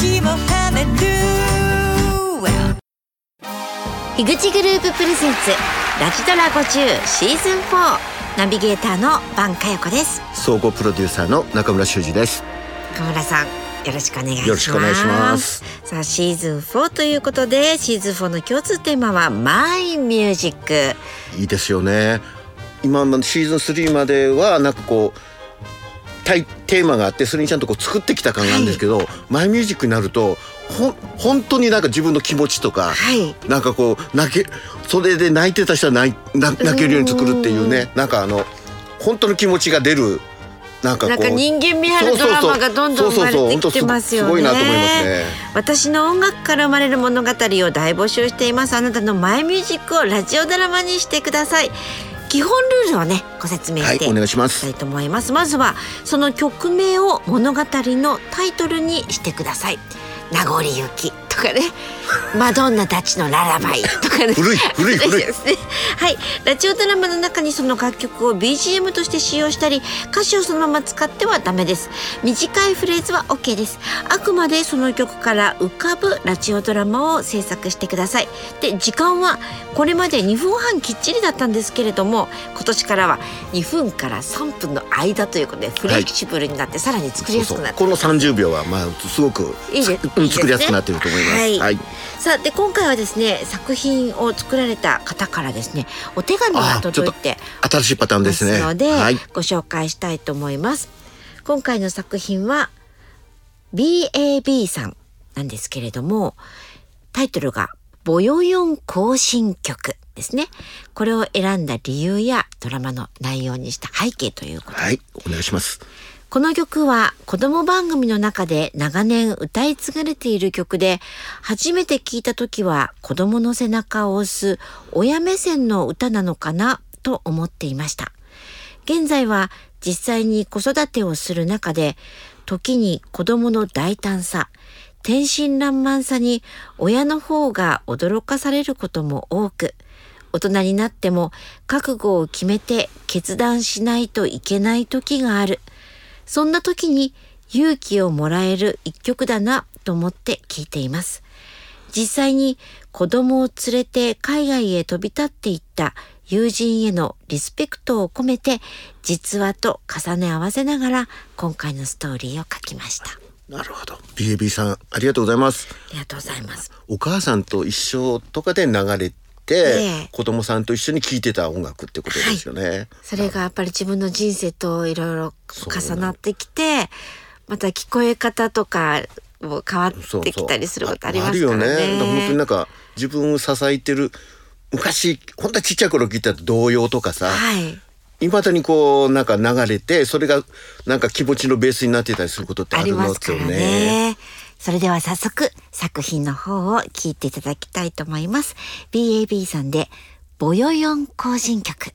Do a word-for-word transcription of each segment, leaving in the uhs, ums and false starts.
日も跳ねる樋口グループプレゼンツラジドラごじゅうシーズンフォー、ナビゲーターの番佳代子です。 総合プロデューサーの中村修二です。 中村さん、よろしくお願いします。 よろしくお願いします。 さあ、シーズンフォーということで、シーズンフォーの共通テーマはマイミュージック。いいですよね。今シーズンスリーまではなんかこうテーマがあって、それにちゃんとこう作ってきた感があるんですけど、はい、マイミュージックになるとほ本当になんか自分の気持ちとか、はい、なんかこう泣けそれで泣いてた人は 泣, 泣けるように作るっていうね、なんかあの本当の気持ちが出る、なんかこうなんか人間味あるドラマがどんどん生まれてきてますよね。 すごいなと思いますね。 私の音楽から生まれる物語を大募集しています。あなたのマイミュージックをラジオドラマにしてください。基本ルールをね、ご説明していきたいと思います。まずはその曲名を物語のタイトルにしてください。名残雪とかね、マドンナたちのララバイとかね、 古い古い古いですね。はい、ラジオドラマの中にその楽曲を ビージーエム として使用したり、歌詞をそのまま使ってはダメです。短いフレーズは OK です。あくまでその曲から浮かぶラジオドラマを制作してください。で、時間はこれまでにふんはんきっちりだったんですけれども、今年からはにふんからさんぷんの間ということでフレキシブルになってさらに作りやすくなって、 そうそう、このさんじゅうびょうはまあすごくいいでいい作りやすくなっていると思います。はい、はい、 さあ、で今回はですね、作品を作られた方からですね、お手紙が届いて新しいパターンですね。 ので、 はい、 ご紹介したいと思います。今回の作品は ビーエービー さんなんですけれども、タイトルがボヨヨン行進曲ですね。これを選んだ理由やドラマの内容にした背景ということで、 はい、お願いします。 この曲は子供番組の中で長年歌い継がれている曲で、初めて聞いた時は子供の背中を押す親目線の歌なのかなと思っていました。現在は実際に子育てをする中で、時に子供の大胆さ、天真爛漫さに親の方が驚かされることも多く、大人になっても覚悟を決めて決断しないといけない時がある。そんな時に勇気をもらえる一曲だなと思って聴いています。実際に子供を連れて海外へ飛び立っていった友人へのリスペクトを込めて、実話と重ね合わせながら今回のストーリーを書きました。 なるほど。 ビーエービー さん、ありがとうございます。 ありがとうございます。 お母さんと一緒とかで流れて、ええ、子供さんと一緒に聴いてた音楽ってことですよね。はい、 それがやっぱり自分の人生といろいろ重なってきて、また聞こえ方とかも変わってきたりすることありますからね。 あるよね。本当になんか自分を支えてる、昔本当はちっちゃい頃聞いた童謡とかさ、はい、未だにこうなんか流れて、それがなんか気持ちのベースになってたりすることってあるんですよね。ありますからね。 それでは早速作品の方を聞いていただきたいと思います。 ビーエービー さんでボヨヨン行進曲。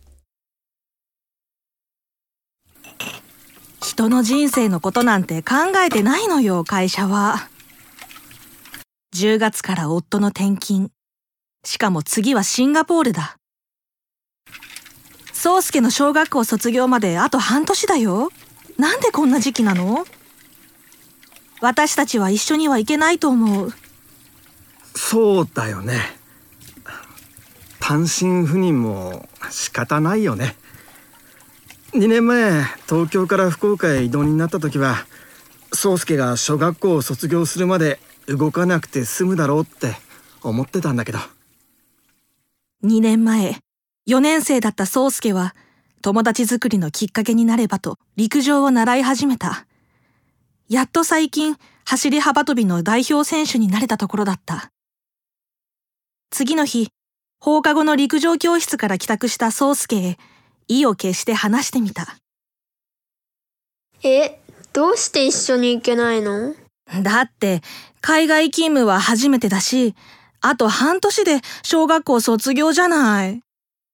人の人生のことなんて考えてないのよ、会社は。じゅうがつから夫の転勤、しかも次はシンガポールだ。宗介の小学校卒業まであと半年だよ。なんでこんな時期なの？私たちは一緒には行けないと思う。 そうだよね。単身赴任も仕方ないよね。にねんまえ東京から福岡へ異動になった時は、宗介が小学校を卒業するまで動かなくて済むだろうって思ってたんだけど。 にねんまえよねん生だった宗介は友達作りのきっかけになればと陸上を習い始めた。やっと最近走り幅跳びの代表選手になれたところだった。次の日、放課後の陸上教室から帰宅した宗介へ意を決して話してみた。 え、どうして一緒に行けないの？ だって海外勤務は初めてだし、あと半年で小学校卒業じゃない。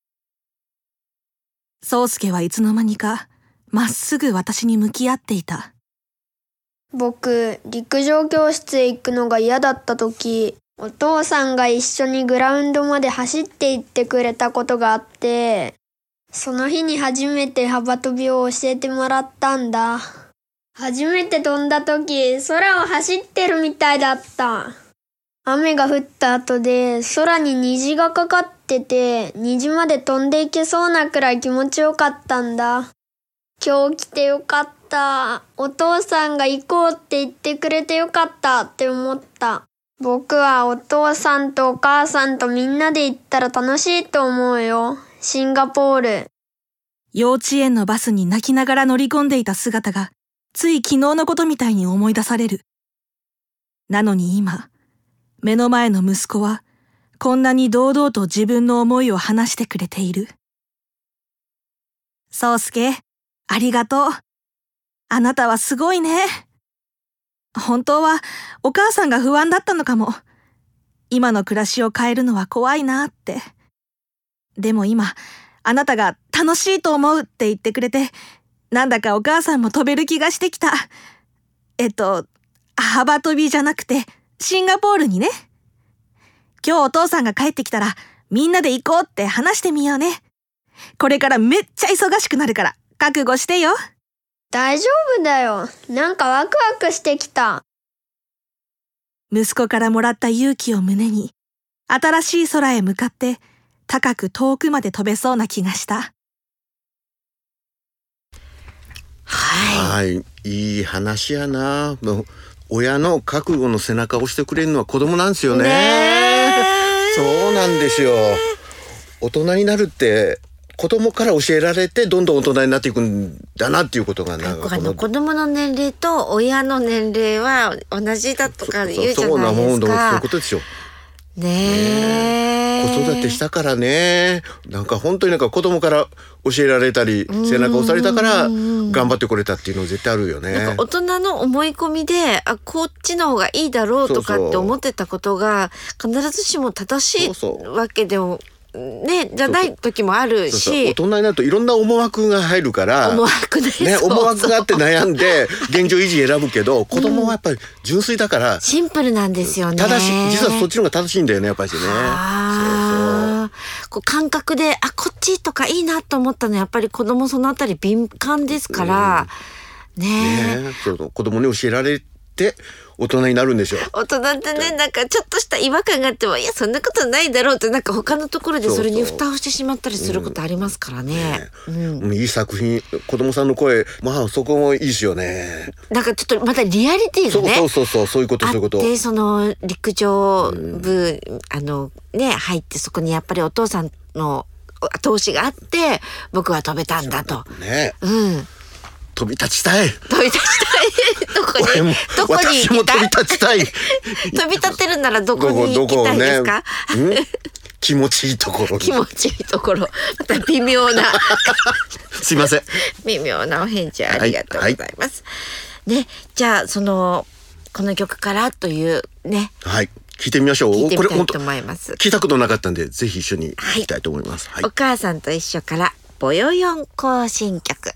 宗介はいつの間にかまっすぐ私に向き合っていた。 僕、陸上教室へ行くのが嫌だった時、お父さんが一緒にグラウンドまで走って行ってくれたことがあって、その日に初めて幅跳びを教えてもらったんだ。 初めて飛んだ時、空を走ってるみたいだった。雨が降った後で空に虹がかかってて、虹まで飛んでいけそうなくらい気持ちよかったんだ。今日来てよかった。お父さんが行こうって言ってくれてよかったって思った。僕はお父さんとお母さんとみんなで行ったら楽しいと思うよ。シンガポール。 幼稚園のバスに泣きながら乗り込んでいた姿が、つい昨日のことみたいに思い出される。なのに今、目の前の息子は、こんなに堂々と自分の思いを話してくれている。宗介、ありがとう。あなたはすごいね。本当はお母さんが不安だったのかも。今の暮らしを変えるのは怖いなって。でも今、あなたが楽しいと思うって言ってくれて、なんだかお母さんも飛べる気がしてきた。えっと、幅跳びじゃなくて、シンガポールにね。今日お父さんが帰ってきたら、みんなで行こうって話してみようね。これからめっちゃ忙しくなるから、覚悟してよ。 大丈夫だよ。なんかワクワクしてきた。 息子からもらった勇気を胸に、新しい空へ向かって、高く遠くまで飛べそうな気がした。 はい。はい。いい話やな。もう親の覚悟の背中を押してくれるのは子供なんですよね。ねそうなんですよ。大人になるって子供から教えられてどんどん大人になっていくんだなっていうことがなんかあの子供の年齢と親の年齢は同じだとか言うじゃないですか。そうなもんだ、そういうことですよ。ねえ、 子育てしたからね、なんか本当になんか子供から教えられたり背中押されたから頑張ってこれたっていうの絶対あるよね。 なんか大人の思い込みで、あ、こっちの方がいいだろうとかって思ってたことが必ずしも正しいわけでもね、じゃない時もあるし、そうそう、 大人になるといろんな思惑が入るから思惑ね、 ね、思惑があって悩んで現状維持選ぶけど、子供はやっぱり純粋だから、うん、 シンプルなんですよね。 正しい、実はそっちの方が正しいんだよね、やっぱりね。 あ、そうそう、こう感覚で、あ、こっちとかいいなと思ったのはやっぱり子供そのあたり敏感ですから、うん、ねえ、 ね、そうそう、子供に教えられて大人になるんでしょ。 大人ってね、なんかちょっとした違和感があっても、いやそんなことないだろうって、なんか他のところでそれに蓋をしてしまったりすることありますからね。 うんね、うん、いい作品、子供さんの声、まあそこもいいですよね。 なんかちょっとまたリアリティがね、 そうそうそうそう、そういうことそういうこと。 で、その陸上部、うん、あのね入って、そこにやっぱりお父さんの後押しがあって僕は飛べたんだと。 ね。 うん。 飛び立ちたい。 飛び立ちたい。どこに？ もどこに行きたい？ 私も飛び立ちたい。 飛び立ってるならどこに行きたいですか？ ね、気持ちいいところに。 気持ちいいところ。また微妙な。 すいません。 微妙なお返事ありがとうございます。はいはい、ね、じゃあそのこの曲からというね。はい。 聞いてみましょう。 聞いてみたいと思います。 聞いたことなかったんで、ぜひ一緒に聞きたいと思います。 はいはい、お母さんと一緒からボヨヨン行進曲。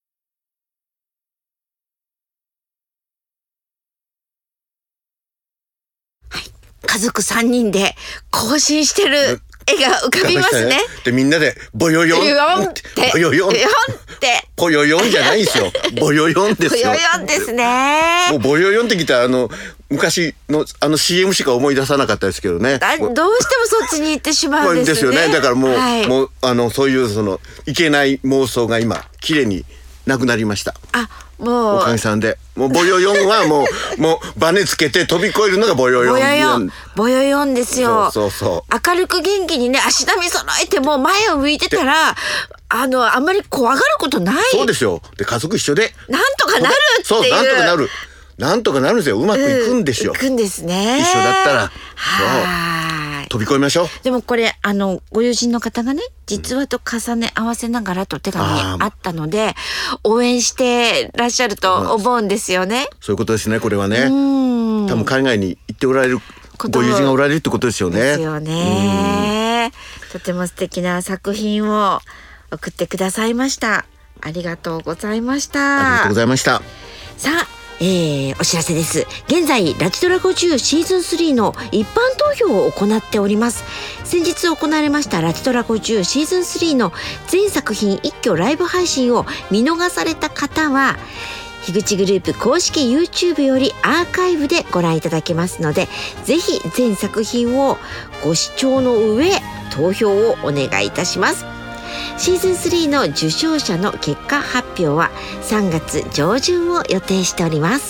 家族さんにんで行進してる絵が浮かびますね。 でみんなでボヨヨンってボヨヨンってボヨヨンじゃないんですよ。ボヨヨンですよ。 ボヨヨンですね。 もうボヨヨンってきたらあの昔のあの シーエム しか思い出さなかったですけどね。 どうしてもそっちに行ってしまうんですね。 ですよね。だからもう、はい、もうあのそういうそのいけない妄想が今綺麗になくなりました。 あ、もうおかげさんで、もうボヨヨンはもうもうバネつけて飛び越えるのがボヨヨン。 ボヨヨン、ボヨヨンですよ。 そうそうそう。 明るく元気にね、足並み揃えてもう前を向いてたら、あのあんまり怖がることない。 そうですよ。で家族一緒でなんとかなるっていう。 そう、なんとかなる。なんとかなるんですよ。うまくいくんですよ。 うん、いくんですね。 一緒だったら。 はい。 飛び越えましょう。 でもこれあのご友人の方がね、実話と重ね合わせながらと手紙あったので、応援してらっしゃると思うんですよね。 そういうことですね。これはね。多分海外に行っておられるご友人がおられるってことですよね。 ですよね。とても素敵な作品を送ってくださいました。ありがとうございました。 ありがとうございました。 さあ、えー、お知らせです。現在ラジドラごじゅうシーズンスリーの一般投票を行っております。先日行われましたラジドラごじゅうシーズンスリーの全作品一挙ライブ配信を見逃された方は、 樋口グループ公式 YouTube よりアーカイブでご覧いただけますので、ぜひ全作品をご視聴の上投票をお願いいたします。シーズンスリーの受賞者の結果発表はさんがつ上旬を予定しております。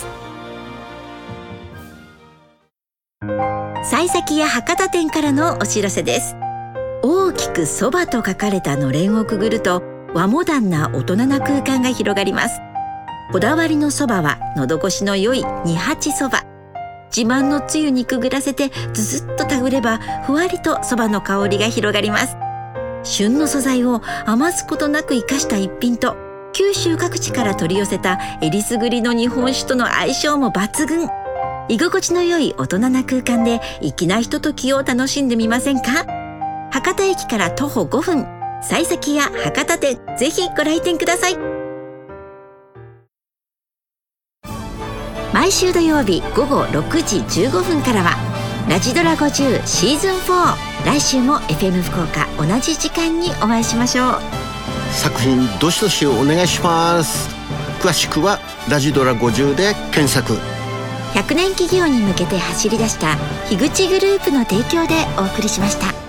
幸先や博多店からのお知らせです。大きくそばと書かれたのれんをくぐると、和モダンな大人な空間が広がります。こだわりのそばは喉越しの良い二八そば。自慢のつゆにくぐらせてずずっとたぐれば、ふわりとそばの香りが広がります。旬の素材を余すことなく生かした一品と、九州各地から取り寄せたえりすぐりの日本酒との相性も抜群。居心地の良い大人な空間で粋なひとときを楽しんでみませんか。博多駅から徒歩ごふん、幸先や博多店、ぜひご来店ください。毎週土曜日午後ろくじじゅうごふんからはラジドラごじゅうシーズンフォー。来週も エフエム 福岡同じ時間にお会いしましょう。 作品どしどしお願いします。詳しくはラジドラごじゅうで検索。 ひゃくねん企業に向けて走り出した樋口グループの提供でお送りしました。